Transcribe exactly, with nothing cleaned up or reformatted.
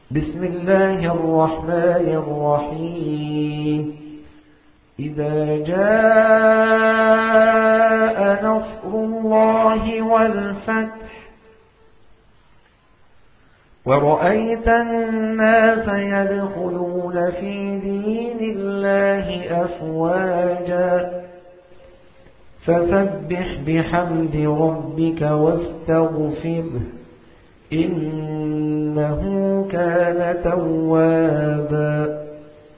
بسم الله الرحمن الرحيم إذا جاء نصر الله والفتح ورأيت الناس يدخلون في دين الله أفواجا فسبح بحمد ربك واستغفره إنه كان توابا